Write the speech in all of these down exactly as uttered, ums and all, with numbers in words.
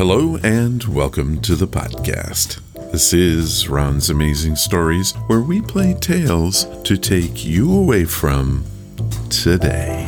Hello and welcome to the podcast. This is Ron's Amazing Stories, where we play tales to take you away from today.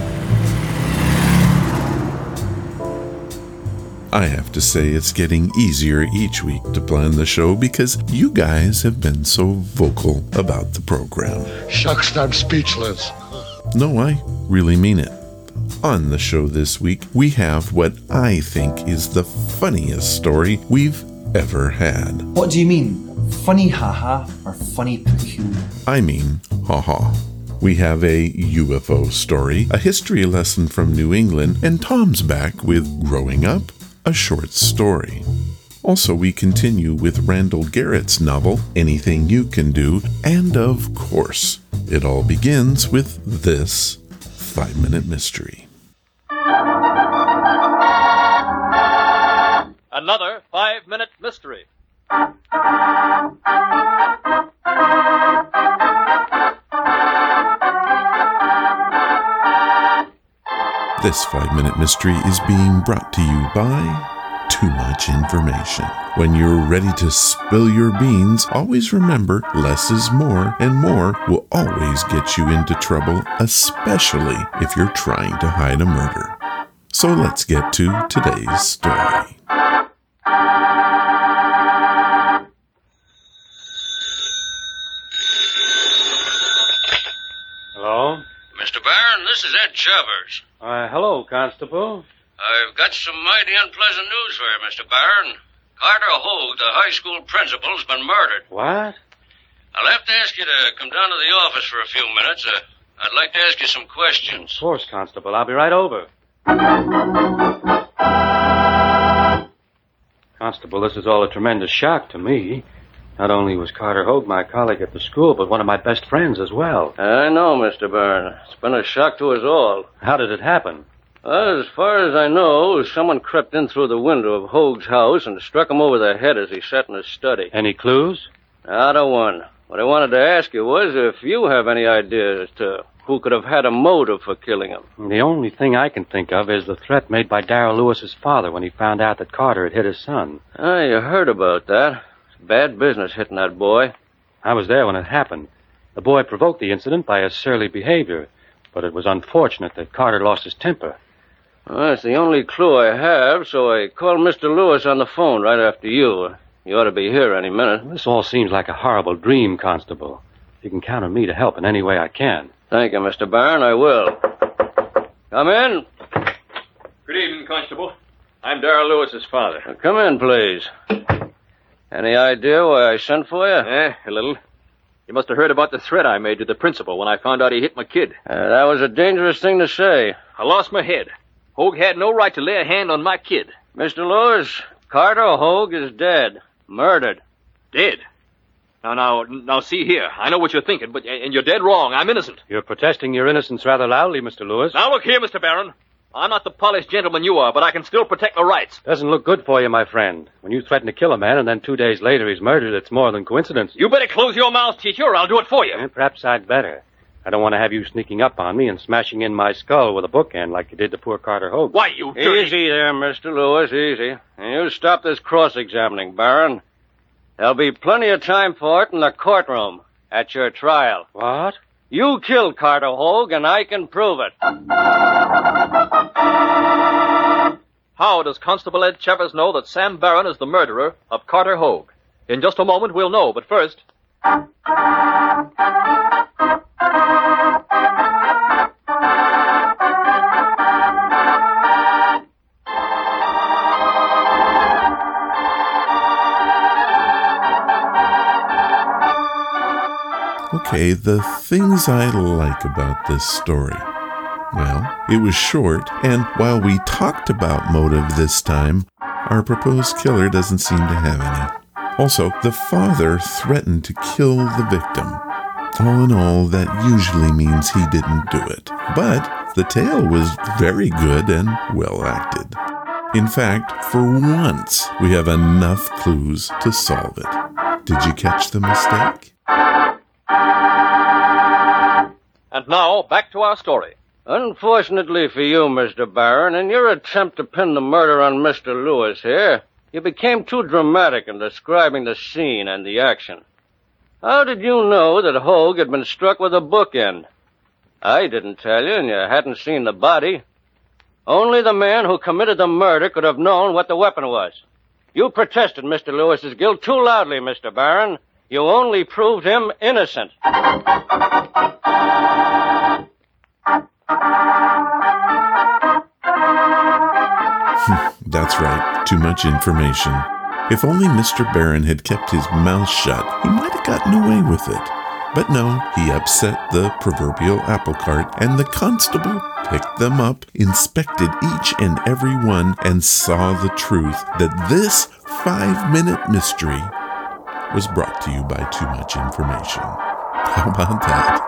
I have to say it's getting easier each week to plan the show because you guys have been so vocal about the program. Shucks, I'm speechless. No, I really mean it. On the show this week, we have what I think is the funniest story we've ever had. What do you mean? Funny haha or funny peculiar? I mean, haha. We have a U F O story, a history lesson from New England, and Tom's back with Growing Up, a short story. Also, we continue with Randall Garrett's novel, Anything You Can Do, and of course, it all begins with this five-minute mystery. Another five-minute mystery. This five-minute mystery is being brought to you by Too Much Information. When you're ready to spill your beans, always remember less is more, and more will always get you into trouble, especially if you're trying to hide a murder. So let's get to today's story. Hello? Mister Barron, this is Ed Chavers. Uh, hello, Constable. I've got some mighty unpleasant news for you, Mister Barron. Carter Hogue, the high school principal, has been murdered. What? I'll have to ask you to come down to the office for a few minutes. Uh, I'd like to ask you some questions. Of course, Constable. I'll be right over. Constable, this is all a tremendous shock to me. Not only was Carter Hogue my colleague at the school, but one of my best friends as well. I know, Mister Barron. It's been a shock to us all. How did it happen? Well, as far as I know, someone crept in through the window of Hogue's house and struck him over the head as he sat in his study. Any clues? Not a one. What I wanted to ask you was if you have any idea as to who could have had a motive for killing him. The only thing I can think of is the threat made by Darrell Lewis's father when he found out that Carter had hit his son. Ah, you heard about that. It's bad business hitting that boy. I was there when it happened. The boy provoked the incident by his surly behavior, but it was unfortunate that Carter lost his temper. Well, that's the only clue I have, so I called Mister Lewis on the phone right after you. You ought to be here any minute. This all seems like a horrible dream, Constable. You can count on me to help in any way I can. Thank you, Mister Barron. I will. Come in. Good evening, Constable. I'm Darrell Lewis's father. Now, come in, please. Any idea why I sent for you? Eh, a little. You must have heard about the threat I made to the principal when I found out he hit my kid. Uh, that was a dangerous thing to say. I lost my head. Hogue had no right to lay a hand on my kid. Mister Lewis, Carter Hogue is dead. Murdered. Dead? Now, now, now, see here. I know what you're thinking, but and you're dead wrong. I'm innocent. You're protesting your innocence rather loudly, Mister Lewis. Now, look here, Mister Barron. I'm not the polished gentleman you are, but I can still protect my rights. Doesn't look good for you, my friend. When you threaten to kill a man and then two days later he's murdered, it's more than coincidence. You better close your mouth, teacher, or I'll do it for you. Eh, perhaps I'd better. I don't want to have you sneaking up on me and smashing in my skull with a bookend like you did to poor Carter Hogue. Why, you dirty... Easy there, Mister Lewis, easy. And you stop this cross-examining, Barron. There'll be plenty of time for it in the courtroom at your trial. What? You killed Carter Hogue, and I can prove it. How does Constable Ed Chavers know that Sam Barron is the murderer of Carter Hogue? In just a moment, we'll know, but first... Okay, the things I like about this story. Well, it was short, and while we talked about motive this time, our proposed killer doesn't seem to have any. Also, the father threatened to kill the victim. All in all, that usually means he didn't do it. But the tale was very good and well acted. In fact, for once, we have enough clues to solve it. Did you catch the mistake? And now, back to our story. Unfortunately for you, Mister Barron, in your attempt to pin the murder on Mister Lewis here, you became too dramatic in describing the scene and the action. How did you know that Hogue had been struck with a bookend? I didn't tell you, and you hadn't seen the body. Only the man who committed the murder could have known what the weapon was. You protested Mister Lewis's guilt too loudly, Mister Barron. You only proved him innocent. That's right. Too much information. If only Mister Barron had kept his mouth shut, he might have gotten away with it. But no, he upset the proverbial apple cart, and the constable picked them up, inspected each and every one, and saw the truth that this five-minute mystery was brought to you by too much information. How about that?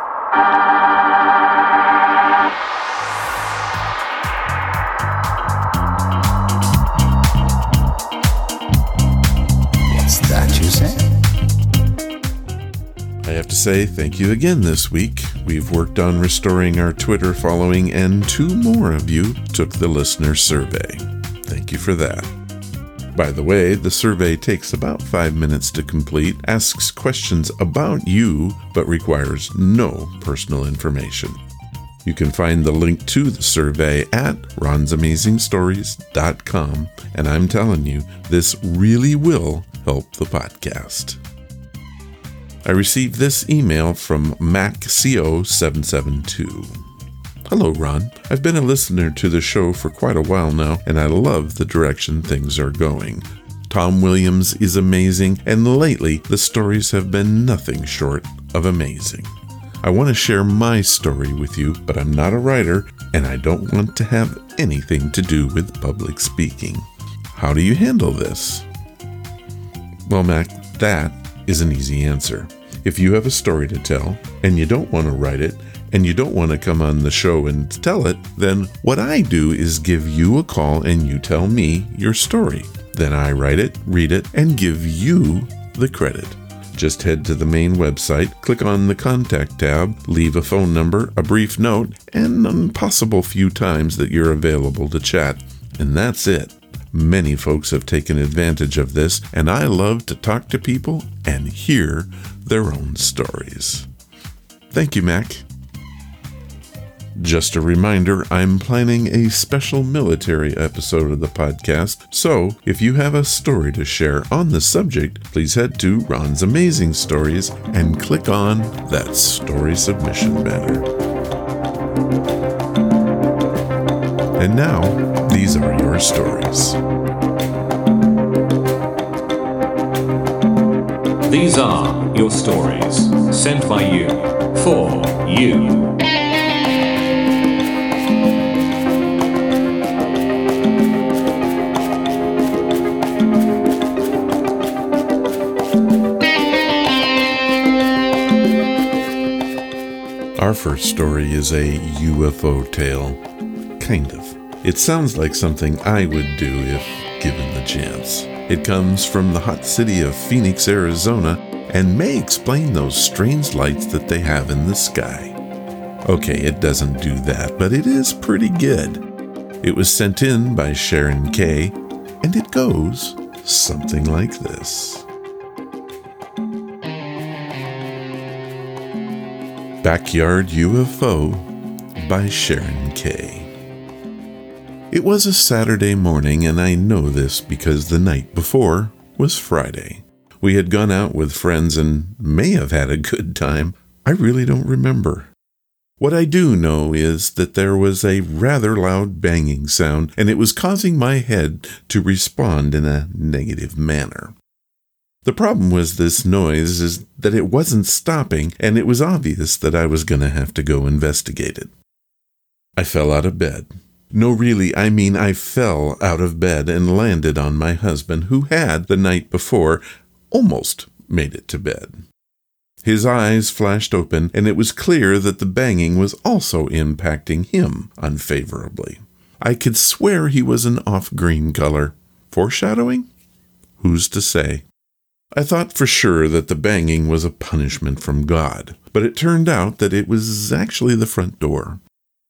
What's that you say? I have to say thank you again this week. We've worked on restoring our Twitter following, and two more of you took the listener survey. Thank you for that. By the way, the survey takes about five minutes to complete, asks questions about you, but requires no personal information. You can find the link to the survey at rons amazing stories dot com, and I'm telling you, this really will help the podcast. I received this email from Mac C O seven seven two. Hello, Ron. I've been a listener to the show for quite a while now, and I love the direction things are going. Tom Williams is amazing, and lately the stories have been nothing short of amazing. I want to share my story with you, but I'm not a writer, and I don't want to have anything to do with public speaking. How do you handle this? Well, Mac, that is an easy answer. If you have a story to tell, and you don't want to write it, and you don't want to come on the show and tell it, then what I do is give you a call and you tell me your story. Then I write it, read it, and give you the credit. Just head to the main website, click on the contact tab, leave a phone number, a brief note, and a possible few times that you're available to chat. And that's it. Many folks have taken advantage of this, and I love to talk to people and hear their own stories. Thank you, Mac. Just a reminder, I'm planning a special military episode of the podcast, so if you have a story to share on the subject, please head to Ron's Amazing Stories and click on that story submission banner. And now, these are your stories. These are your stories, sent by you, for you. Our first story is a U F O tale. Kind of. It sounds like something I would do if given the chance. It comes from the hot city of Phoenix, Arizona, and may explain those strange lights that they have in the sky. Okay, it doesn't do that, but it is pretty good. It was sent in by Sharon K, and it goes something like this. Backyard U F O by Sharon K. It was a Saturday morning, and I know this because the night before was Friday. We had gone out with friends and may have had a good time. I really don't remember. What I do know is that there was a rather loud banging sound, and it was causing my head to respond in a negative manner. The problem with this noise is that it wasn't stopping, and it was obvious that I was going to have to go investigate it. I fell out of bed. No, really, I mean I fell out of bed and landed on my husband, who had, the night before, almost made it to bed. His eyes flashed open, and it was clear that the banging was also impacting him unfavorably. I could swear he was an off-green color. Foreshadowing? Who's to say? I thought for sure that the banging was a punishment from God, but it turned out that it was actually the front door.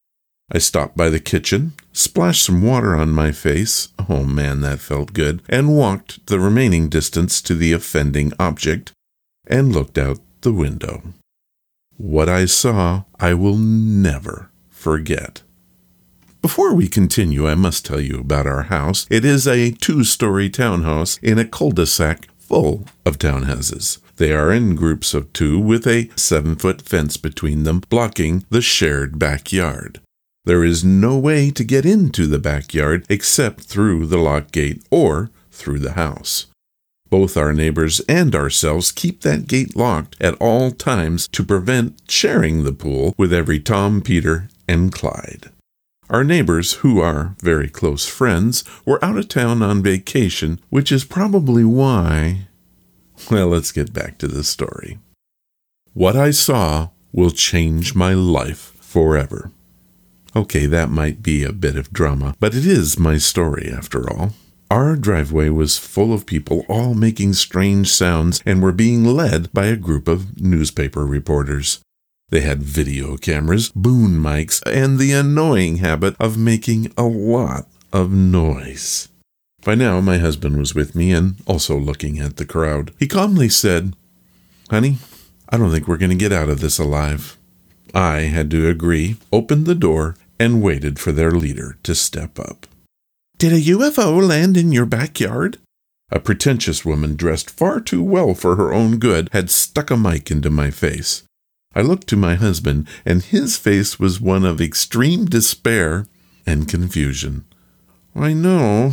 I stopped by the kitchen, splashed some water on my face, oh man, that felt good, and walked the remaining distance to the offending object and looked out the window. What I saw, I will never forget. Before we continue, I must tell you about our house. It is a two-story townhouse in a cul-de-sac full of townhouses. They are in groups of two with a seven-foot fence between them, blocking the shared backyard. There is no way to get into the backyard except through the lock gate or through the house. Both our neighbors and ourselves keep that gate locked at all times to prevent sharing the pool with every Tom, Peter, and Clyde. Our neighbors, who are very close friends, were out of town on vacation, which is probably why... Well, let's get back to the story. What I saw will change my life forever. Okay, that might be a bit of drama, but it is my story after all. Our driveway was full of people all making strange sounds and were being led by a group of newspaper reporters. They had video cameras, boom mics, and the annoying habit of making a lot of noise. By now, my husband was with me and also looking at the crowd. He calmly said, "Honey, I don't think we're going to get out of this alive." I had to agree, opened the door, and waited for their leader to step up. "Did a U F O land in your backyard?" A pretentious woman dressed far too well for her own good had stuck a mic into my face. I looked to my husband, and his face was one of extreme despair and confusion. "I know.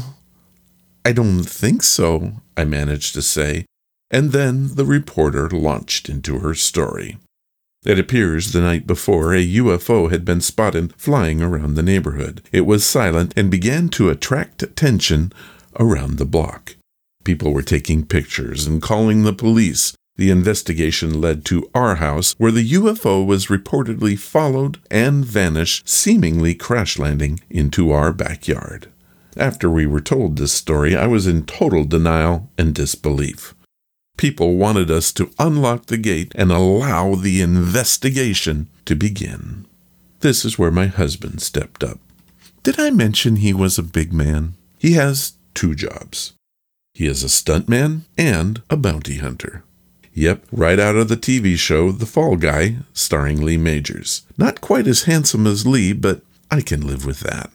I don't think so," I managed to say, and then the reporter launched into her story. It appears the night before a U F O had been spotted flying around the neighborhood. It was silent and began to attract attention around the block. People were taking pictures and calling the police. The investigation led to our house, where the U F O was reportedly followed and vanished, seemingly crash-landing into our backyard. After we were told this story, I was in total denial and disbelief. People wanted us to unlock the gate and allow the investigation to begin. This is where my husband stepped up. Did I mention he was a big man? He has two jobs. He is a stuntman and a bounty hunter. Yep, right out of the T V show The Fall Guy, starring Lee Majors. Not quite as handsome as Lee, but I can live with that.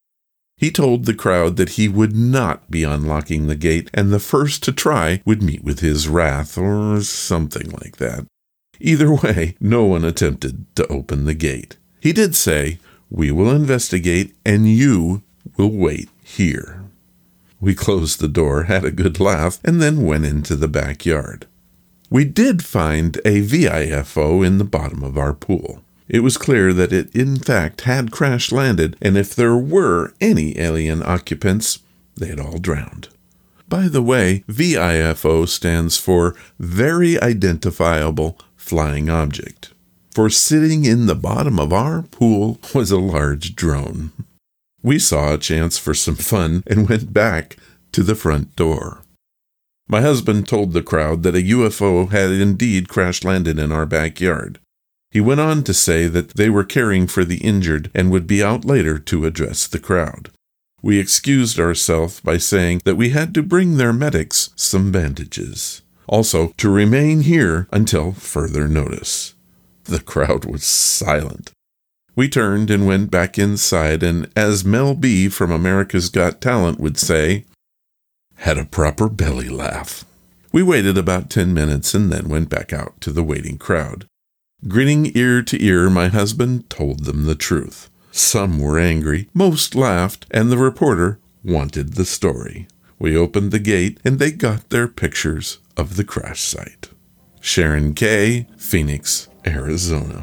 He told the crowd that he would not be unlocking the gate, and the first to try would meet with his wrath, or something like that. Either way, no one attempted to open the gate. He did say, "We will investigate, and you will wait here." We closed the door, had a good laugh, and then went into the backyard. We did find a V I F O in the bottom of our pool. It was clear that it in fact had crash-landed, and if there were any alien occupants, they had all drowned. By the way, V I F O stands for Very Identifiable Flying Object. For sitting in the bottom of our pool was a large drone. We saw a chance for some fun and went back to the front door. My husband told the crowd that a U F O had indeed crash-landed in our backyard. He went on to say that they were caring for the injured and would be out later to address the crowd. We excused ourselves by saying that we had to bring their medics some bandages. Also, to remain here until further notice. The crowd was silent. We turned and went back inside, and as Mel B from America's Got Talent would say, had a proper belly laugh. We waited about ten minutes and then went back out to the waiting crowd. Grinning ear to ear, my husband told them the truth. Some were angry, most laughed, and the reporter wanted the story. We opened the gate, and they got their pictures of the crash site. Sharon K., Phoenix, Arizona.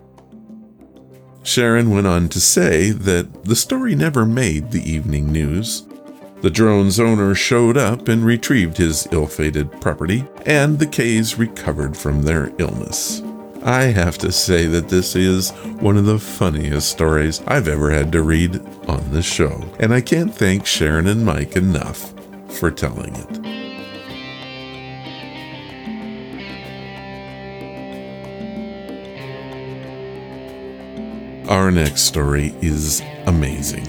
Sharon went on to say that the story never made the evening news. The drone's owner showed up and retrieved his ill-fated property, and the K's recovered from their illness. I have to say that this is one of the funniest stories I've ever had to read on the show, and I can't thank Sharon and Mike enough for telling it. Our next story is amazing.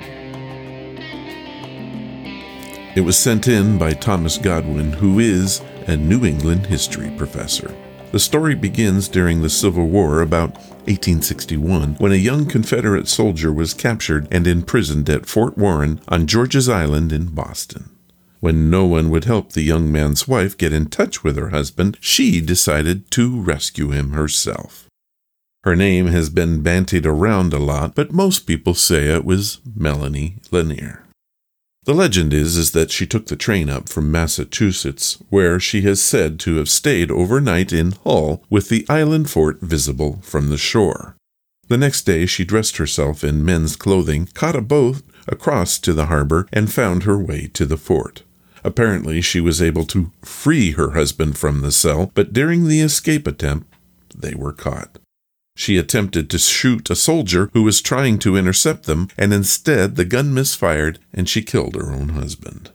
It was sent in by Thomas Godwin, who is a New England history professor. The story begins during the Civil War about eighteen sixty-one, when a young Confederate soldier was captured and imprisoned at Fort Warren on George's Island in Boston. When no one would help the young man's wife get in touch with her husband, she decided to rescue him herself. Her name has been bantied around a lot, but most people say it was Melanie Lanier. The legend is, is that she took the train up from Massachusetts, where she is said to have stayed overnight in Hull with the island fort visible from the shore. The next day she dressed herself in men's clothing, caught a boat across to the harbor, and found her way to the fort. Apparently she was able to free her husband from the cell, but during the escape attempt, they were caught. She attempted to shoot a soldier who was trying to intercept them, and instead the gun misfired and she killed her own husband.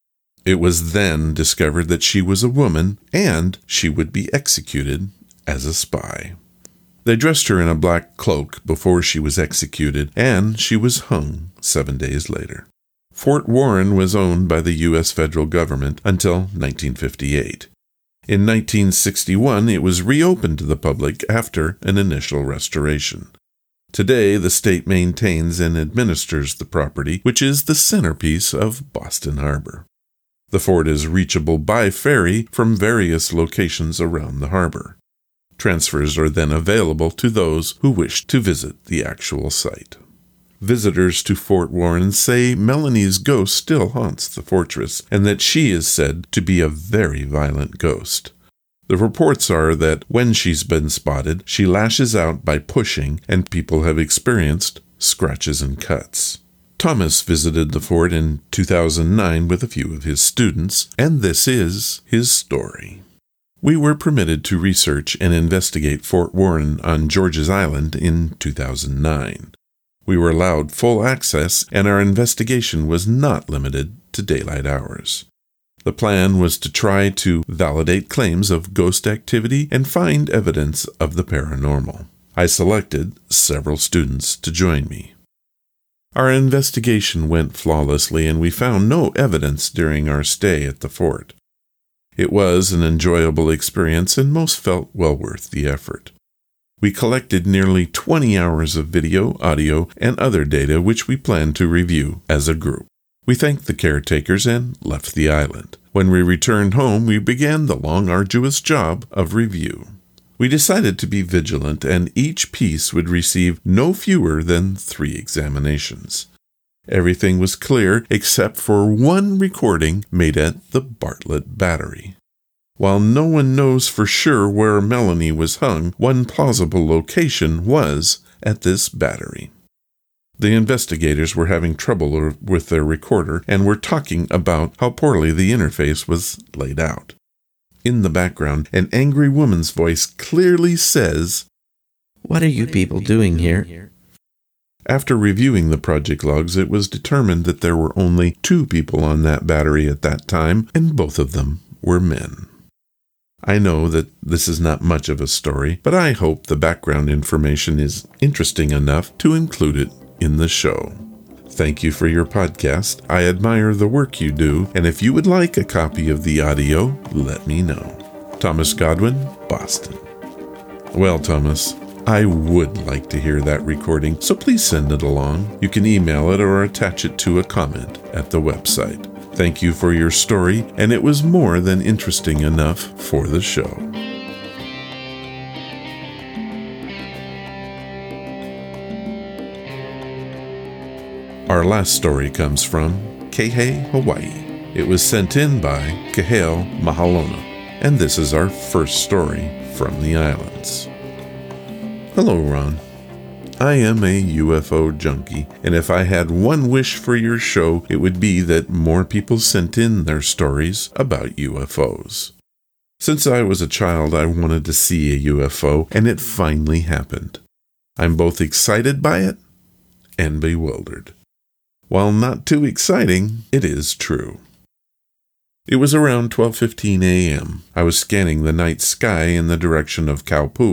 It was then discovered that she was a woman and she would be executed as a spy. They dressed her in a black cloak before she was executed, and she was hung seven days later. Fort Warren was owned by the U S federal government until nineteen fifty-eight. In nineteen sixty-one, it was reopened to the public after an initial restoration. Today, the state maintains and administers the property, which is the centerpiece of Boston Harbor. The fort is reachable by ferry from various locations around the harbor. Transfers are then available to those who wish to visit the actual site. Visitors to Fort Warren say Melanie's ghost still haunts the fortress, and that she is said to be a very violent ghost. The reports are that when she's been spotted, she lashes out by pushing, and people have experienced scratches and cuts. Thomas visited the fort in two thousand nine with a few of his students, and this is his story. We were permitted to research and investigate Fort Warren on George's Island in two thousand nine. We were allowed full access, and our investigation was not limited to daylight hours. The plan was to try to validate claims of ghost activity and find evidence of the paranormal. I selected several students to join me. Our investigation went flawlessly, and we found no evidence during our stay at the fort. It was an enjoyable experience, and most felt well worth the effort. We collected nearly twenty hours of video, audio, and other data which we plan to review as a group. We thanked the caretakers and left the island. When we returned home, we began the long, arduous job of review. We decided to be vigilant, and each piece would receive no fewer than three examinations. Everything was clear except for one recording made at the Bartlett Battery. While no one knows for sure where Melanie was hung, one plausible location was at this battery. The investigators were having trouble with their recorder and were talking about how poorly the interface was laid out. In the background, an angry woman's voice clearly says, "What are you people doing here?" After reviewing the project logs, it was determined that there were only two people on that battery at that time, and both of them were men. I know that this is not much of a story, but I hope the background information is interesting enough to include it in the show. Thank you for your podcast. I admire the work you do, and if you would like a copy of the audio, let me know. Thomas Godwin, Boston. Well, Thomas, I would like to hear that recording, so please send it along. You can email it or attach it to a comment at the website. Thank you for your story, and it was more than interesting enough for the show. Our last story comes from Kihei, Hawaii. It was sent in by Kahale Mahalona, and this is our first story from the islands. Hello, Ron. I am a U F O junkie, and if I had one wish for your show, it would be that more people sent in their stories about U F Os. Since I was a child, I wanted to see a U F O, and it finally happened. I'm both excited by it and bewildered. While not too exciting, it is true. It was around twelve fifteen a.m. I was scanning the night sky in the direction of Kaupu.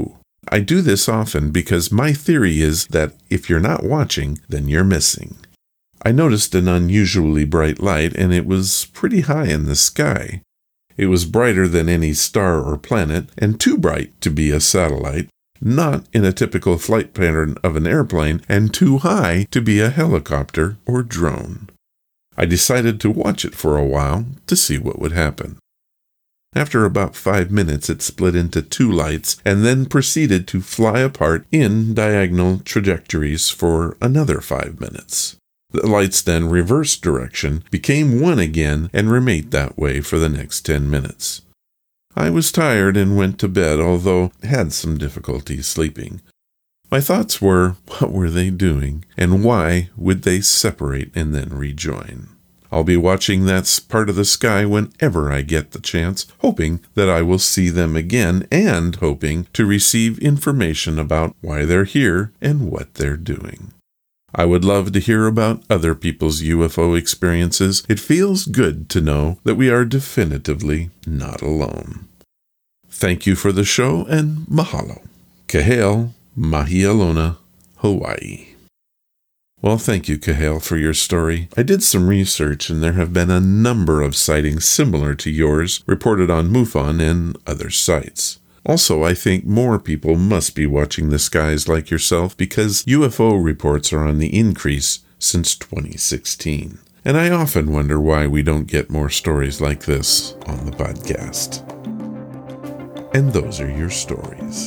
I do this often because my theory is that if you're not watching, then you're missing. I noticed an unusually bright light, and it was pretty high in the sky. It was brighter than any star or planet, and too bright to be a satellite, not in a typical flight pattern of an airplane, and too high to be a helicopter or drone. I decided to watch it for a while to see what would happen. After about five minutes, it split into two lights and then proceeded to fly apart in diagonal trajectories for another five minutes. The lights then reversed direction, became one again, and remained that way for the next ten minutes. I was tired and went to bed, although had some difficulty sleeping. My thoughts were, what were they doing, and why would they separate and then rejoin? I'll be watching that part of the sky whenever I get the chance, hoping that I will see them again and hoping to receive information about why they're here and what they're doing. I would love to hear about other people's U F O experiences. It feels good to know that we are definitively not alone. Thank you for the show, and mahalo. Kahale, Mahialona, Hawaii. Well, thank you, Kahale, for your story. I did some research, and there have been a number of sightings similar to yours reported on MUFON and other sites. Also, I think more people must be watching the skies like yourself because U F O reports are on the increase since twenty sixteen. And I often wonder why we don't get more stories like this on the podcast. And those are your stories.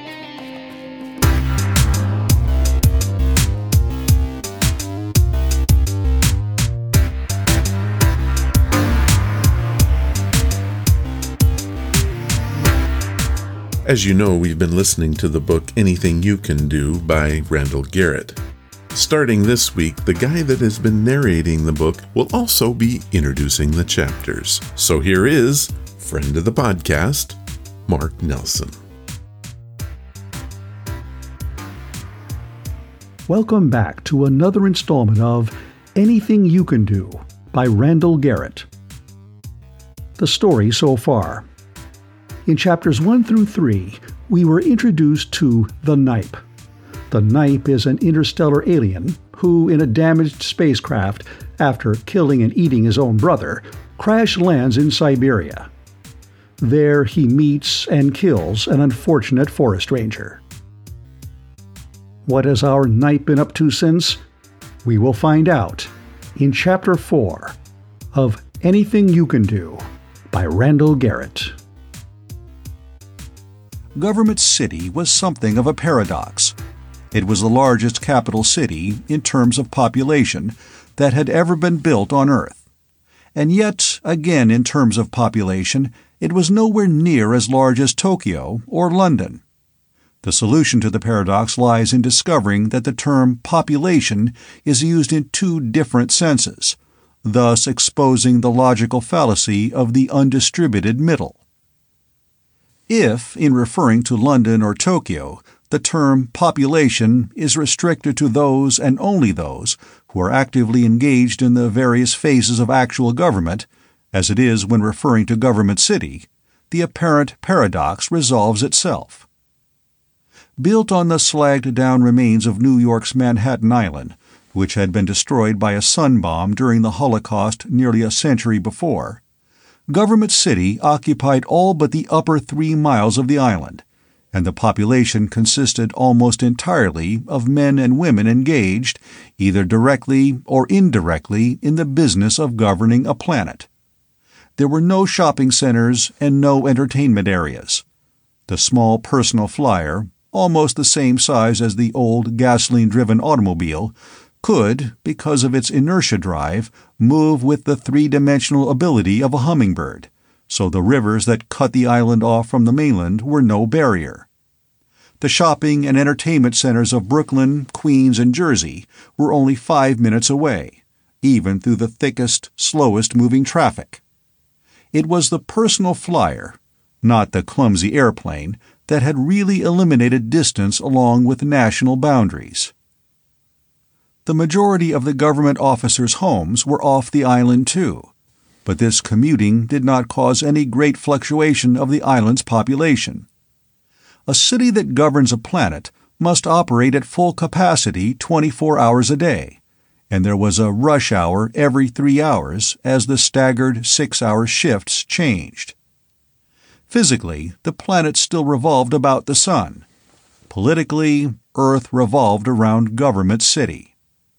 As you know, we've been listening to the book Anything You Can Do by Randall Garrett. Starting this week, the guy that has been narrating the book will also be introducing the chapters. So here is friend of the podcast, Mark Nelson. Welcome back to another installment of Anything You Can Do by Randall Garrett. The story so far. In chapters one through three, we were introduced to the Nipe. The Nipe is an interstellar alien who, in a damaged spacecraft, after killing and eating his own brother, crash lands in Siberia. There he meets and kills an unfortunate forest ranger. What has our Nipe been up to since? We will find out in Chapter four of Anything You Can Do by Randall Garrett. Government City was something of a paradox. It was the largest capital city, in terms of population, that had ever been built on Earth. And yet, again in terms of population, it was nowhere near as large as Tokyo or London. The solution to the paradox lies in discovering that the term population is used in two different senses, thus exposing the logical fallacy of the undistributed middle. If, in referring to London or Tokyo, the term population is restricted to those and only those who are actively engaged in the various phases of actual government, as it is when referring to Government City, the apparent paradox resolves itself. Built on the slagged-down remains of New York's Manhattan Island, which had been destroyed by a sun bomb during the Holocaust nearly a century before, Government City occupied all but the upper three miles of the island, and the population consisted almost entirely of men and women engaged, either directly or indirectly, in the business of governing a planet. There were no shopping centers and no entertainment areas. The small personal flyer, almost the same size as the old gasoline-driven automobile, could, because of its inertia drive, move with the three-dimensional ability of a hummingbird, so the rivers that cut the island off from the mainland were no barrier. The shopping and entertainment centers of Brooklyn, Queens, and Jersey were only five minutes away, even through the thickest, slowest-moving traffic. It was the personal flyer, not the clumsy airplane, that had really eliminated distance along with national boundaries. The majority of the government officers' homes were off the island too, but this commuting did not cause any great fluctuation of the island's population. A city that governs a planet must operate at full capacity twenty-four hours a day, and there was a rush hour every three hours as the staggered six-hour shifts changed. Physically, the planet still revolved about the sun. Politically, Earth revolved around Government City.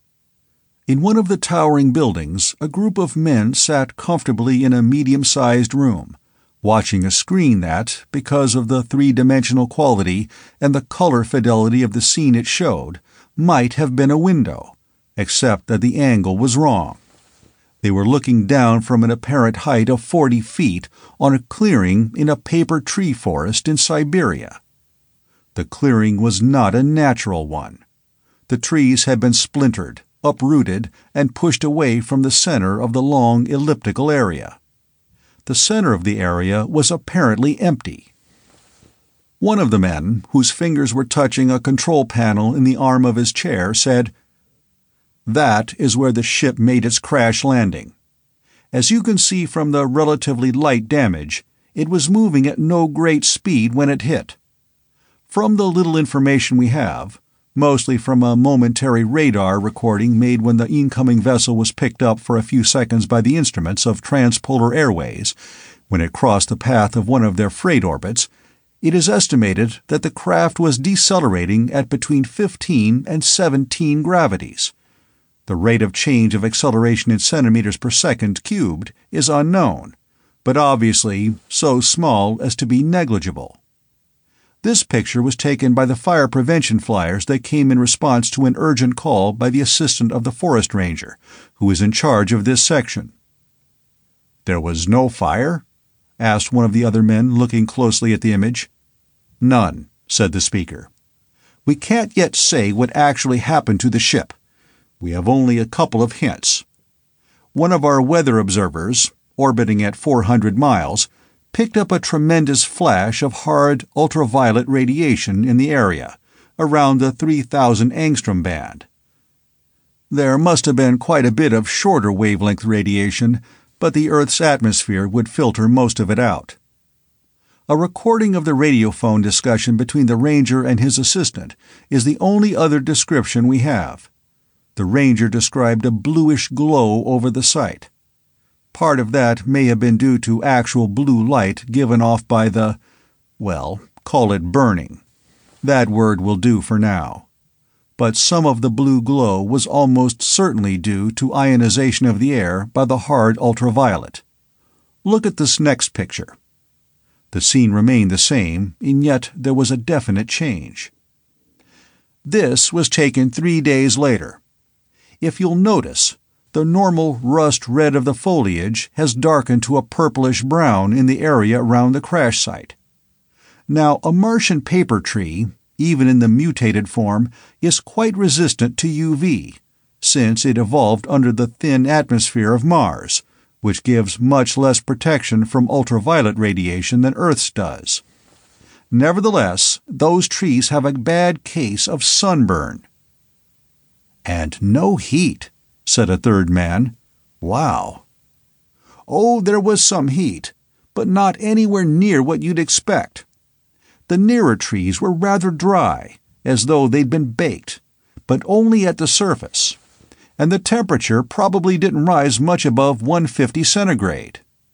In one of the towering buildings, a group of men sat comfortably in a medium-sized room, watching a screen that, because of the three-dimensional quality and the color fidelity of the scene it showed, might have been a window, except that the angle was wrong. They were looking down from an apparent height of forty feet on a clearing in a paper tree forest in Siberia. The clearing was not a natural one. The trees had been splintered, uprooted, and pushed away from the center of the long elliptical area. The center of the area was apparently empty. One of the men, whose fingers were touching a control panel in the arm of his chair, said, "That is where the ship made its crash landing. As you can see from the relatively light damage, it was moving at no great speed when it hit. From the little information we have, mostly from a momentary radar recording made when the incoming vessel was picked up for a few seconds by the instruments of Transpolar Airways, when it crossed the path of one of their freight orbits, it is estimated that the craft was decelerating at between fifteen and seventeen gravities. The rate of change of acceleration in centimeters per second cubed is unknown, but obviously so small as to be negligible. This picture was taken by the fire prevention flyers that came in response to an urgent call by the assistant of the forest ranger, who is in charge of this section." "There was no fire?" asked one of the other men, looking closely at the image. "None," said the speaker. "We can't yet say what actually happened to the ship. We have only a couple of hints. One of our weather observers, orbiting at four hundred miles, picked up a tremendous flash of hard ultraviolet radiation in the area, around the three thousand angstrom band. There must have been quite a bit of shorter wavelength radiation, but the Earth's atmosphere would filter most of it out. A recording of the radiophone discussion between the ranger and his assistant is the only other description we have. The ranger described a bluish glow over the site. Part of that may have been due to actual blue light given off by the, well, call it burning. That word will do for now. But some of the blue glow was almost certainly due to ionization of the air by the hard ultraviolet. Look at this next picture. The scene remained the same, and yet there was a definite change. This was taken three days later. If you'll notice, the normal rust red of the foliage has darkened to a purplish brown in the area around the crash site. Now, a Martian paper tree, even in the mutated form, is quite resistant to U V, since it evolved under the thin atmosphere of Mars, which gives much less protection from ultraviolet radiation than Earth's does. Nevertheless, those trees have a bad case of sunburn. "And no heat," said a third man. "Wow." "Oh, there was some heat, but not anywhere near what you'd expect. The nearer trees were rather dry, as though they'd been baked, but only at the surface, and the temperature probably didn't rise much above one hundred fifty centigrade."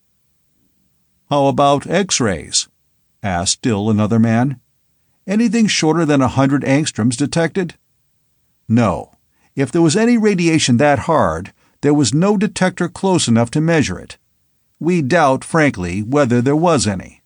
"How about X-rays?" asked still another man. "Anything shorter than a hundred angstroms detected?" "No. If there was any radiation that hard, there was no detector close enough to measure it. We doubt, frankly, whether there was any."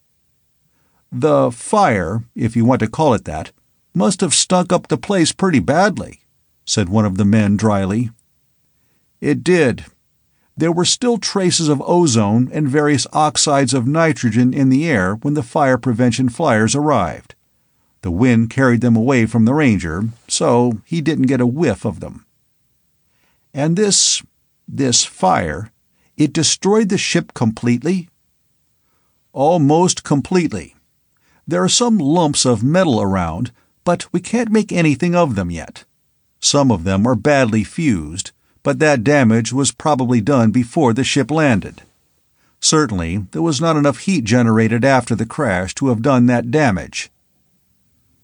"The fire, if you want to call it that, must have stunk up the place pretty badly," said one of the men dryly. "It did. There were still traces of ozone and various oxides of nitrogen in the air when the fire prevention flyers arrived. The wind carried them away from the ranger, so he didn't get a whiff of them. And this, this fire, it destroyed the ship completely?" "Almost completely. There are some lumps of metal around, but we can't make anything of them yet. Some of them are badly fused, but that damage was probably done before the ship landed. Certainly, there was not enough heat generated after the crash to have done that damage.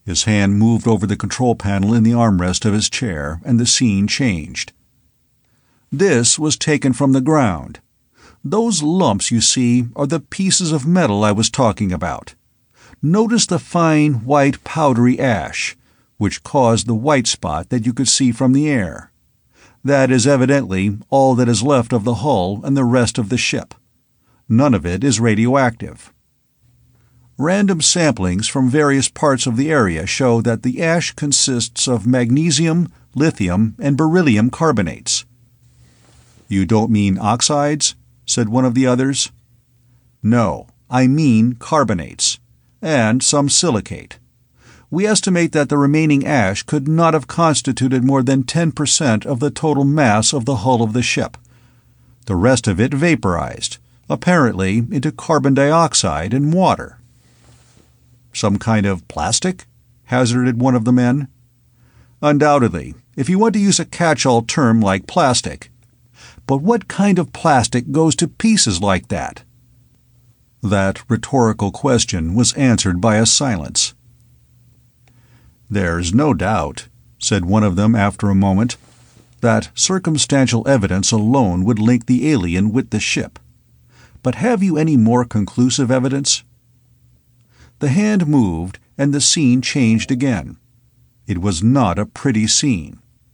His hand moved over the control panel in the armrest of his chair, and the scene changed. This was taken from the ground. Those lumps you see are the pieces of metal I was talking about. Notice the fine, white, powdery ash, which caused the white spot that you could see from the air. That is evidently all that is left of the hull and the rest of the ship. None of it is radioactive. Random samplings from various parts of the area show that the ash consists of magnesium, lithium, and beryllium carbonates. "You don't mean oxides?" said one of the others. "No, I mean carbonates, and some silicate. We estimate that the remaining ash could not have constituted more than ten percent of the total mass of the hull of the ship. The rest of it vaporized, apparently into carbon dioxide and water." "Some kind of plastic?" hazarded one of the men. "Undoubtedly, if you want to use a catch-all term like plastic. But what kind of plastic goes to pieces like that?" That rhetorical question was answered by a silence. "There's no doubt," said one of them after a moment, "that circumstantial evidence alone would link the alien with the ship. But have you any more conclusive evidence?" The hand moved, and the scene changed again. It was not a pretty scene.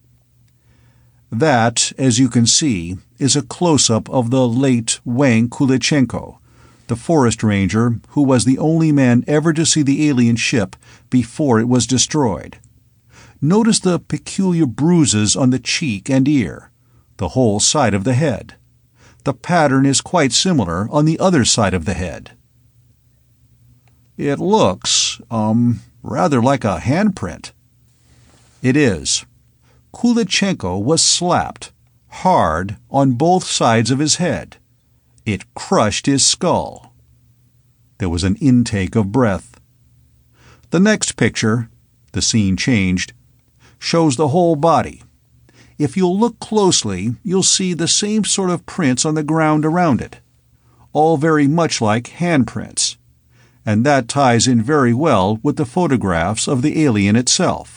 That, as you can see, is a close-up of the late Wang Kulichenko, the forest ranger who was the only man ever to see the alien ship before it was destroyed. Notice the peculiar bruises on the cheek and ear, the whole side of the head. The pattern is quite similar on the other side of the head. "It looks, um, rather like a handprint." "It is. Kulichenko was slapped, hard, on both sides of his head. It crushed his skull." There was an intake of breath. The next picture, the scene changed, shows the whole body. If you'll look closely, you'll see the same sort of prints on the ground around it, all very much like handprints. And that ties in very well with the photographs of the alien itself.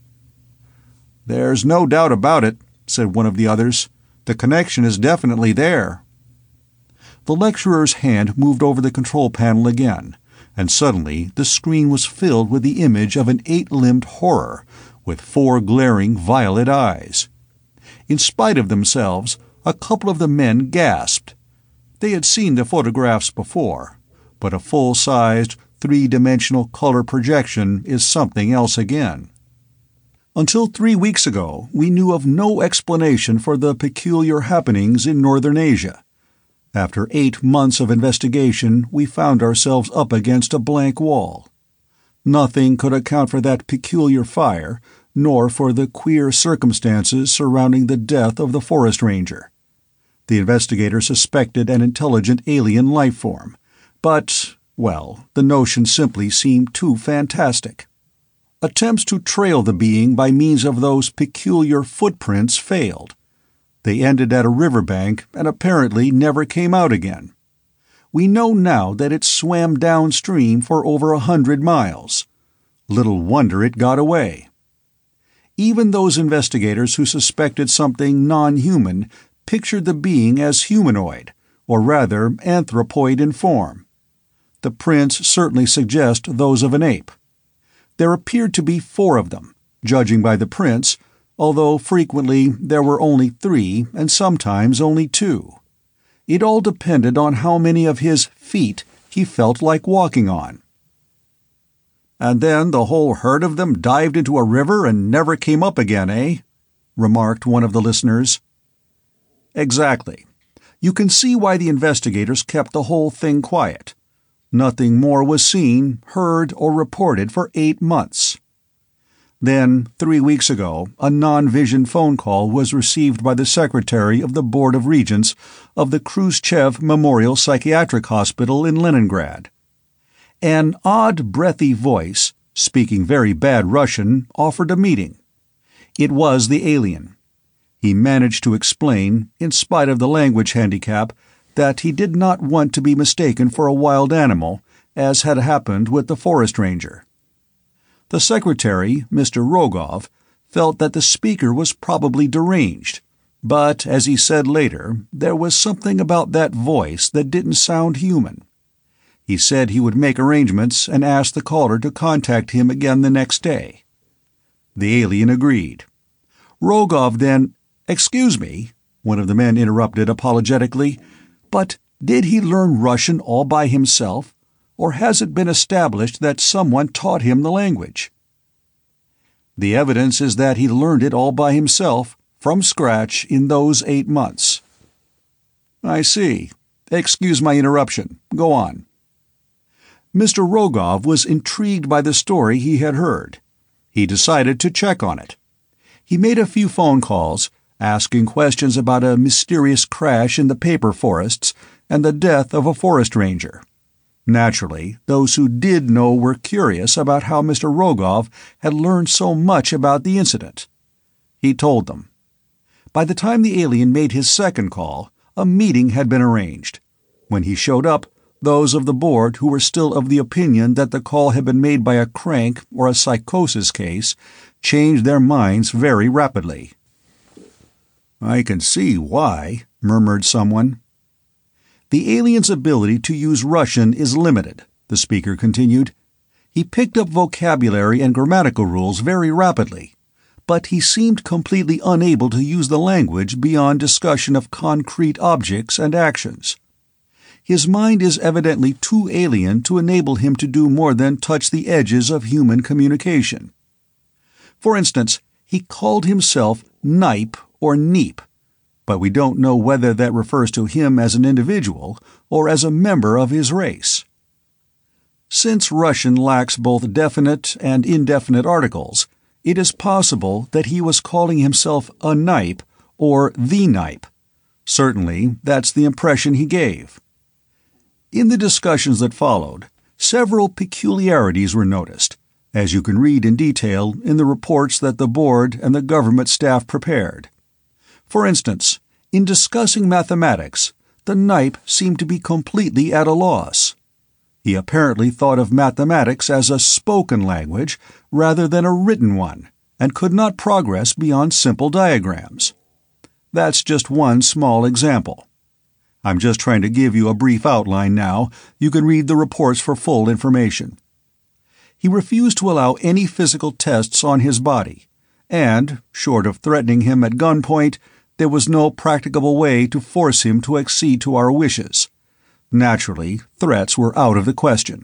"There's no doubt about it," said one of the others. "The connection is definitely there." The lecturer's hand moved over the control panel again, and suddenly the screen was filled with the image of an eight-limbed horror with four glaring violet eyes. In spite of themselves, a couple of the men gasped. They had seen the photographs before, but a full-sized, three-dimensional color projection is something else again. Until three weeks ago, we knew of no explanation for the peculiar happenings in northern Asia. After eight months of investigation, we found ourselves up against a blank wall. Nothing could account for that peculiar fire, nor for the queer circumstances surrounding the death of the forest ranger. The investigators suspected an intelligent alien life form, but, well, the notion simply seemed too fantastic. Attempts to trail the being by means of those peculiar footprints failed. They ended at a riverbank and apparently never came out again. We know now that it swam downstream for over a hundred miles. Little wonder it got away. Even those investigators who suspected something non-human pictured the being as humanoid, or rather anthropoid in form. The prints certainly suggest those of an ape. There appeared to be four of them, judging by the prints, although frequently there were only three and sometimes only two. It all depended on how many of his feet he felt like walking on. "And then the whole herd of them dived into a river and never came up again, eh?" remarked one of the listeners. "Exactly. You can see why the investigators kept the whole thing quiet. Nothing more was seen, heard, or reported for eight months. Then, three weeks ago, a non-vision phone call was received by the secretary of the Board of Regents of the Khrushchev Memorial Psychiatric Hospital in Leningrad. An odd, breathy voice, speaking very bad Russian, offered a meeting. It was the alien. He managed to explain, in spite of the language handicap, that he did not want to be mistaken for a wild animal, as had happened with the forest ranger. The secretary, Mister Rogov, felt that the speaker was probably deranged, but, as he said later, there was something about that voice that didn't sound human. He said he would make arrangements and asked the caller to contact him again the next day. The alien agreed. Rogov then, "Excuse me," one of the men interrupted apologetically, "but did he learn Russian all by himself, or has it been established that someone taught him the language?" "The evidence is that he learned it all by himself, from scratch, in those eight months." "I see. Excuse my interruption. Go on." Mister Rogov was intrigued by the story he had heard. He decided to check on it. He made a few phone calls, asking questions about a mysterious crash in the paper forests and the death of a forest ranger. Naturally, those who did know were curious about how Mister Rogov had learned so much about the incident. He told them. By the time the alien made his second call, a meeting had been arranged. When he showed up, those of the board who were still of the opinion that the call had been made by a crank or a psychosis case changed their minds very rapidly. "I can see why," murmured someone. "The alien's ability to use Russian is limited," the speaker continued. "He picked up vocabulary and grammatical rules very rapidly, but he seemed completely unable to use the language beyond discussion of concrete objects and actions. His mind is evidently too alien to enable him to do more than touch the edges of human communication. For instance, he called himself Knipe or Neep, but we don't know whether that refers to him as an individual or as a member of his race. Since Russian lacks both definite and indefinite articles, it is possible that he was calling himself a Knipe or the Knipe. Certainly, that's the impression he gave. In the discussions that followed, several peculiarities were noticed, as you can read in detail in the reports that the board and the government staff prepared. For instance, in discussing mathematics, the Knipe seemed to be completely at a loss. He apparently thought of mathematics as a spoken language rather than a written one, and could not progress beyond simple diagrams. That's just one small example. I'm just trying to give you a brief outline now. You can read the reports for full information. He refused to allow any physical tests on his body, and, short of threatening him at gunpoint, there was no practicable way to force him to accede to our wishes. Naturally, threats were out of the question.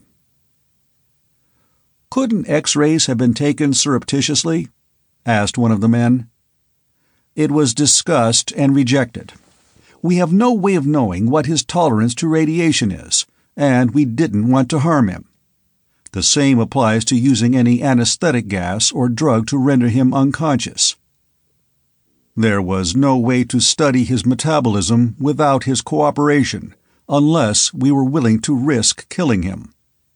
"Couldn't X-rays have been taken surreptitiously?" asked one of the men. "It was discussed and rejected. We have no way of knowing what his tolerance to radiation is, and we didn't want to harm him. The same applies to using any anesthetic gas or drug to render him unconscious. There was no way to study his metabolism without his cooperation, unless we were willing to risk killing him."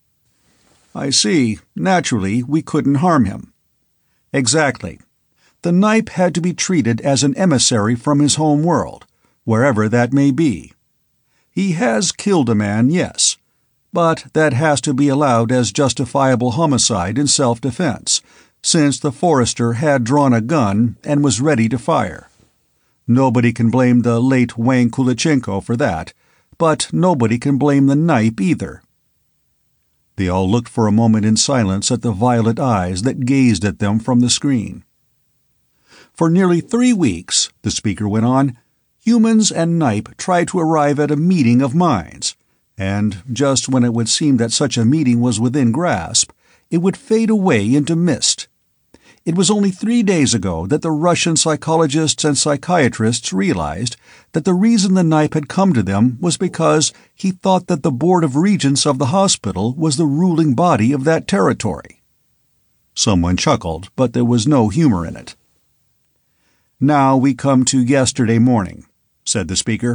"I see. Naturally, we couldn't harm him." "Exactly. The Knipe had to be treated as an emissary from his home world, wherever that may be. He has killed a man, yes, but that has to be allowed as justifiable homicide in self-defense, since the forester had drawn a gun and was ready to fire. Nobody can blame the late Wang Kulichenko for that, but nobody can blame the Knipe either." They all looked for a moment in silence at the violet eyes that gazed at them from the screen. "For nearly three weeks," the speaker went on, "humans and Knipe tried to arrive at a meeting of minds, and just when it would seem that such a meeting was within grasp, it would fade away into mist. It was only three days ago that the Russian psychologists and psychiatrists realized that the reason the Knipe had come to them was because he thought that the Board of Regents of the hospital was the ruling body of that territory." Someone chuckled, but there was no humor in it. "Now we come to yesterday morning," said the speaker.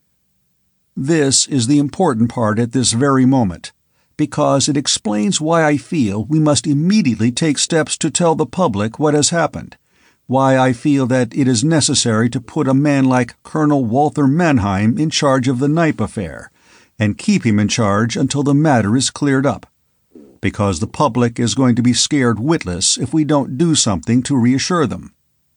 "This is the important part at this very moment, because it explains why I feel we must immediately take steps to tell the public what has happened, why I feel that it is necessary to put a man like Colonel Walther Mannheim in charge of the Knipe affair, and keep him in charge until the matter is cleared up. because the public is going to be scared witless if we don't do something to reassure them.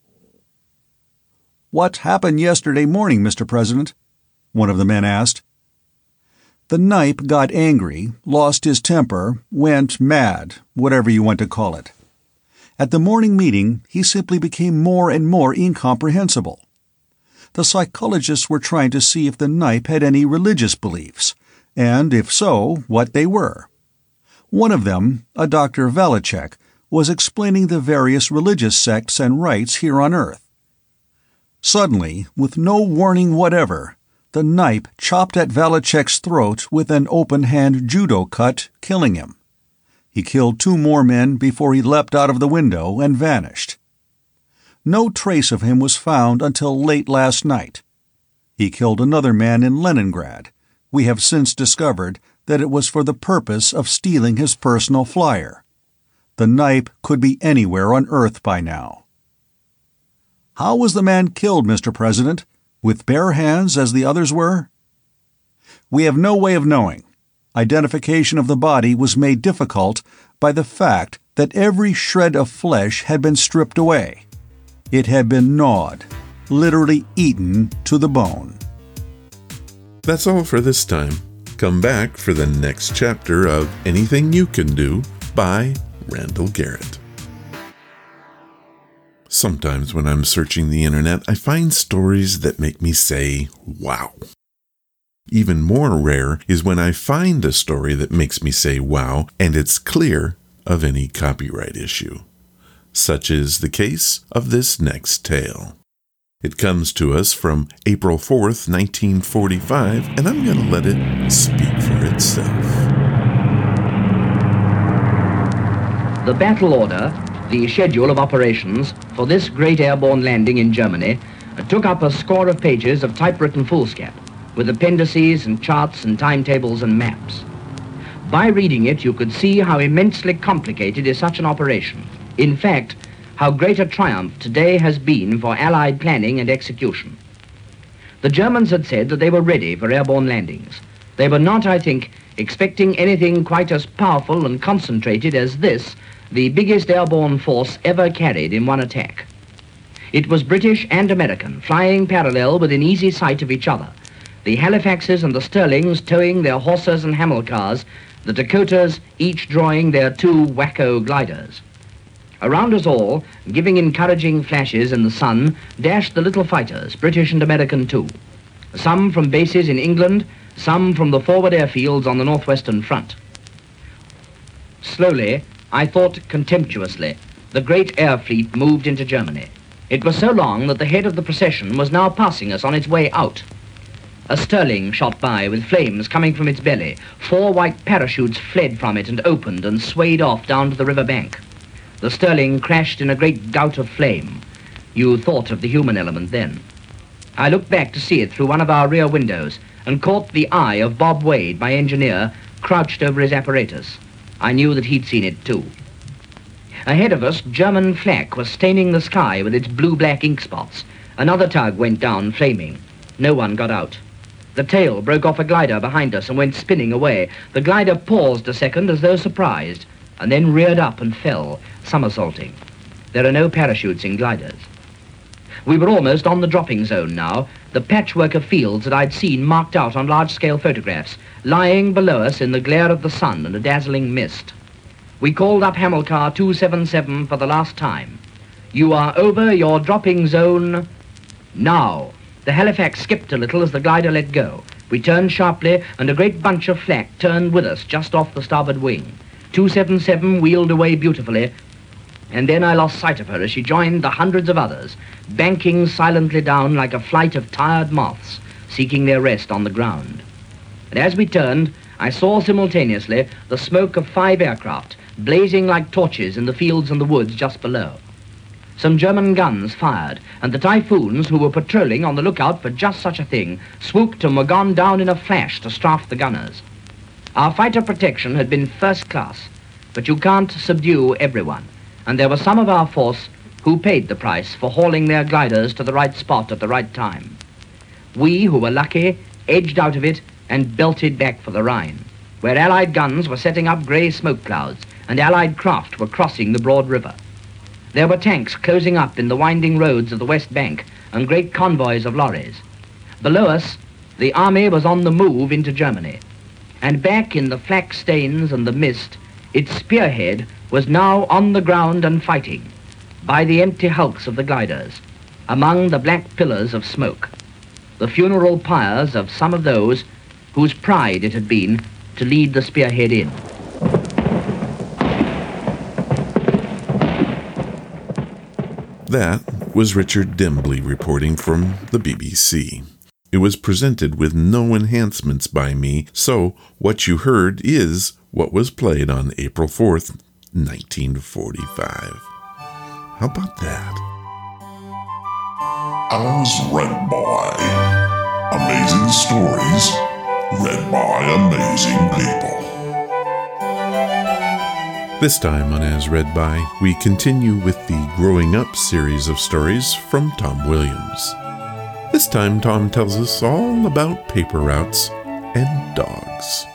"What happened yesterday morning, Mister President?" one of the men asked. The Knipe got angry, lost his temper, went mad, whatever you want to call it. At the morning meeting, he simply became more and more incomprehensible. The psychologists were trying to see if the Knipe had any religious beliefs, and if so, what they were. One of them, a Doctor Valachek, was explaining the various religious sects and rites here on Earth. Suddenly, with no warning whatever, the Knipe chopped at Valachek's throat with an open-hand judo cut, killing him. He killed two more men before he leapt out of the window and vanished. No trace of him was found until late last night. He killed another man in Leningrad. We have since discovered that it was for the purpose of stealing his personal flyer. The Knipe could be anywhere on Earth by now. How was the man killed, Mister President? With bare hands as the others were? We have no way of knowing. Identification of the body was made difficult by the fact that every shred of flesh had been stripped away. It had been gnawed, literally eaten to the bone. That's all for this time. Come back for the next chapter of Anything You Can Do by Randall Garrett. Sometimes when I'm searching the internet, I find stories that make me say, wow. Even more rare is when I find a story that makes me say, wow, and it's clear of any copyright issue. Such is the case of this next tale. It comes to us from April fourth, nineteen forty-five, and I'm going to let it speak for itself. The battle order, the schedule of operations for this great airborne landing in Germany, took up a score of pages of typewritten foolscap, with appendices and charts and timetables and maps. By reading it, you could see how immensely complicated is such an operation. In fact, how great a triumph today has been for Allied planning and execution. The Germans had said that they were ready for airborne landings. They were not, I think, expecting anything quite as powerful and concentrated as this, the biggest airborne force ever carried in one attack. It was British and American, flying parallel within easy sight of each other. The Halifaxes and the Stirlings towing their Horsers and Hamilcars, the Dakotas each drawing their two Wacko gliders. Around us all, giving encouraging flashes in the sun, dashed the little fighters, British and American too. Some from bases in England, some from the forward airfields on the northwestern front. Slowly, I thought contemptuously, the great air fleet moved into Germany. It was so long that the head of the procession was now passing us on its way out. A Stirling shot by with flames coming from its belly. Four white parachutes fled from it and opened and swayed off down to the river bank. The Stirling crashed in a great gout of flame. You thought of the human element then. I looked back to see it through one of our rear windows and caught the eye of Bob Wade, my engineer, crouched over his apparatus. I knew that he'd seen it too. Ahead of us, German flak was staining the sky with its blue-black ink spots. Another tug went down, flaming. No one got out. The tail broke off a glider behind us and went spinning away. The glider paused a second as though surprised, and then reared up and fell, somersaulting. There are no parachutes in gliders. We were almost on the dropping zone now, the patchwork of fields that I'd seen marked out on large-scale photographs, lying below us in the glare of the sun and a dazzling mist. We called up Hamilcar two seven seven for the last time. You are over your dropping zone now. The Halifax skipped a little as the glider let go. We turned sharply, and a great bunch of flak turned with us just off the starboard wing. two seven seven wheeled away beautifully, and then I lost sight of her as she joined the hundreds of others, banking silently down like a flight of tired moths, seeking their rest on the ground. And as we turned, I saw simultaneously the smoke of five aircraft, blazing like torches in the fields and the woods just below. Some German guns fired, and the Typhoons, who were patrolling on the lookout for just such a thing, swooped and were gone down in a flash to strafe the gunners. Our fighter protection had been first class, but you can't subdue everyone, and there were some of our force who paid the price for hauling their gliders to the right spot at the right time. We, who were lucky, edged out of it and belted back for the Rhine. where Allied guns were setting up grey smoke clouds and Allied craft were crossing the broad river. There were tanks closing up in the winding roads of the West Bank and great convoys of lorries. Below us, the army was on the move into Germany. And back in the flak stains and the mist, its spearhead was now on the ground and fighting, by the empty hulks of the gliders, among the black pillars of smoke, the funeral pyres of some of those whose pride it had been to lead the spearhead in. That was Richard Dembley reporting from the B B C. It was presented with no enhancements by me, so what you heard is what was played on April fourth, nineteen forty-five. How about that? As read by amazing stories, read by amazing people. This time on As Read By, we continue with the Growing Up series of stories from Tom Williams. This time, Tom tells us all about paper routes and dogs.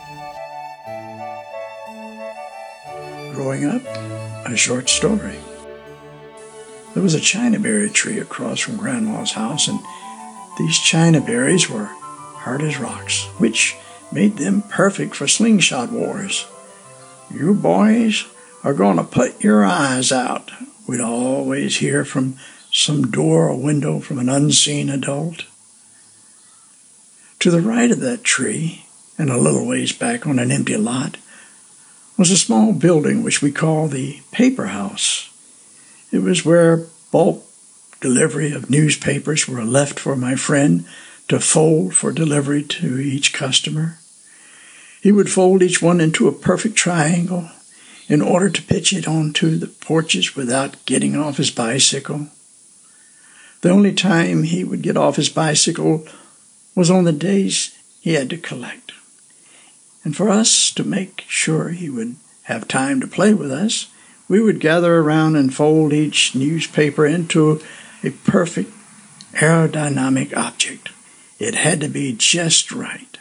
Growing Up, a short story. There was a chinaberry tree across from Grandma's house, and these chinaberries were hard as rocks, which made them perfect for slingshot wars. "You boys are going to put your eyes out," we'd always hear from some door or window from an unseen adult. To the right of that tree, and a little ways back on an empty lot, was a small building which we call the paper house. It was where bulk delivery of newspapers were left for my friend to fold for delivery to each customer. He would fold each one into a perfect triangle in order to pitch it onto the porches without getting off his bicycle. The only time he would get off his bicycle was on the days he had to collect. And for us to make sure he would have time to play with us, we would gather around and fold each newspaper into a perfect aerodynamic object. It had to be just right.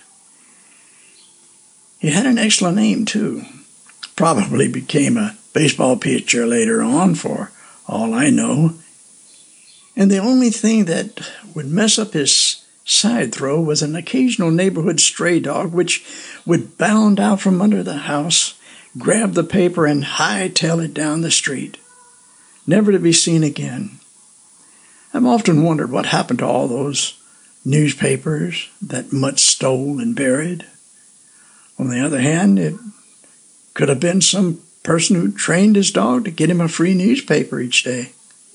He had an excellent name, too. Probably became a baseball pitcher later on, for all I know. And the only thing that would mess up his side throw was an occasional neighborhood stray dog which would bound out from under the house, grab the paper, and hightail it down the street, never to be seen again. I've often wondered what happened to all those newspapers that Mutt stole and buried. On the other hand, it could have been some person who trained his dog to get him a free newspaper each day.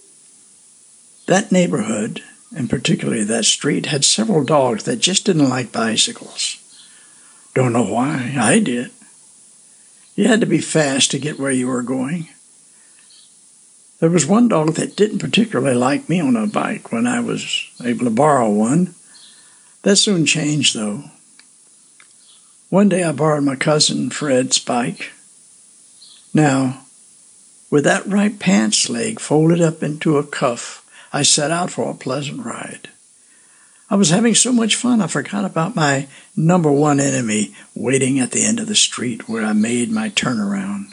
That neighborhood, and particularly that street, had several dogs that just didn't like bicycles. Don't know why. I did. You had to be fast to get where you were going. There was one dog that didn't particularly like me on a bike when I was able to borrow one. That soon changed, though. One day I borrowed my cousin Fred's bike. Now, with that right pants leg folded up into a cuff, I set out for a pleasant ride. I was having so much fun I forgot about my number one enemy waiting at the end of the street where I made my turnaround.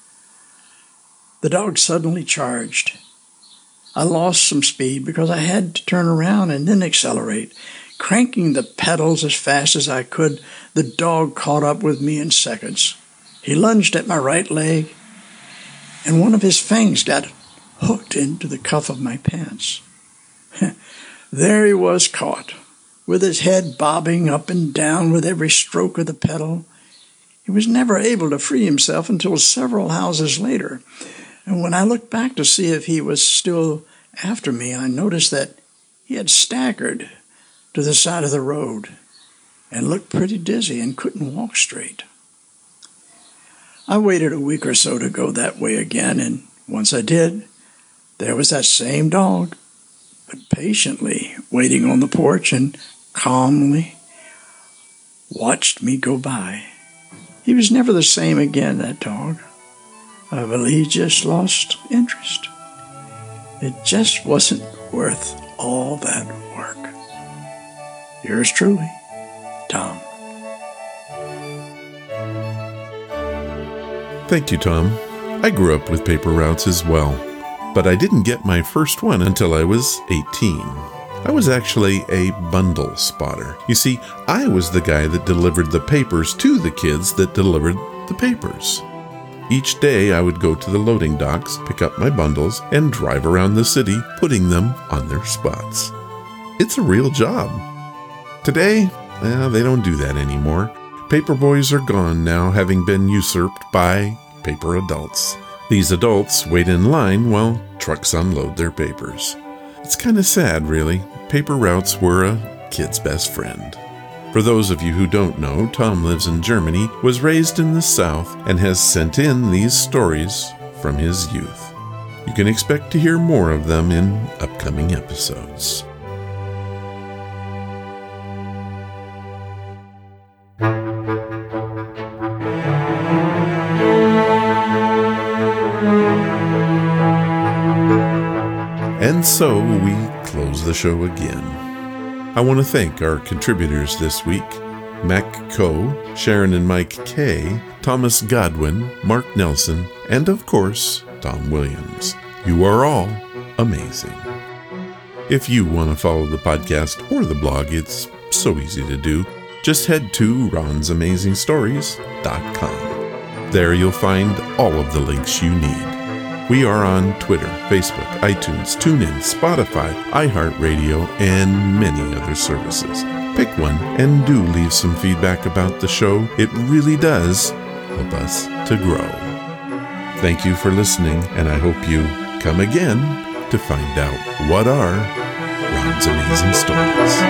The dog suddenly charged. I lost some speed because I had to turn around and then accelerate. Cranking the pedals as fast as I could, the dog caught up with me in seconds. He lunged at my right leg, and one of his fangs got hooked into the cuff of my pants. There he was caught, with his head bobbing up and down with every stroke of the pedal. He was never able to free himself until several houses later, and when I looked back to see if he was still after me, I noticed that he had staggered to the side of the road and looked pretty dizzy and couldn't walk straight. I waited a week or so to go that way again, and once I did, there was that same dog, but patiently waiting on the porch and calmly watched me go by. He was never the same again, that dog. I believe he just lost interest. It just wasn't worth all that work. Yours truly, Tom. Thank you, Tom. I grew up with paper routes as well, but I didn't get my first one until I was eighteen. I was actually a bundle spotter. You see, I was the guy that delivered the papers to the kids that delivered the papers. Each day I would go to the loading docks, pick up my bundles, and drive around the city, putting them on their spots. It's a real job. Today, well, they don't do that anymore. Paper boys are gone now, having been usurped by paper adults. These adults wait in line while trucks unload their papers. It's kind of sad, really. Paper routes were a kid's best friend. For those of you who don't know, Tom lives in Germany, was raised in the South, and has sent in these stories from his youth. You can expect to hear more of them in upcoming episodes. And so we close the show again. I want to thank our contributors this week, Mac Coe, Sharon and Mike K, Thomas Godwin, Mark Nelson, and of course, Tom Williams. You are all amazing. If you want to follow the podcast or the blog, it's so easy to do. Just head to rons amazing stories dot com. There you'll find all of the links you need. We are on Twitter, Facebook, iTunes, TuneIn, Spotify, iHeartRadio, and many other services. Pick one and do leave some feedback about the show. It really does help us to grow. Thank you for listening, and I hope you come again to find out what are Ron's Amazing Stories.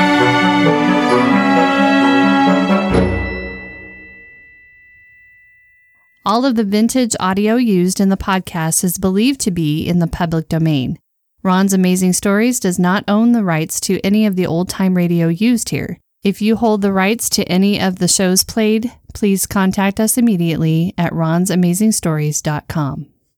All of the vintage audio used in the podcast is believed to be in the public domain. Ron's Amazing Stories does not own the rights to any of the old-time radio used here. If you hold the rights to any of the shows played, please contact us immediately at rons amazing stories dot com.